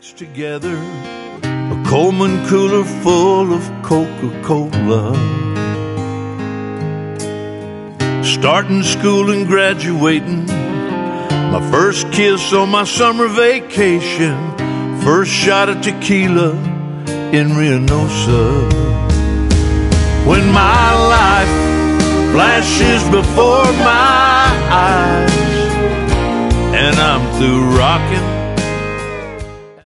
mixed together, a Coleman cooler full of Coca-Cola. Starting school and graduating, my first kiss on my summer vacation, first shot of tequila in Reynosa. When my life flashes before my eyes and I'm through rocking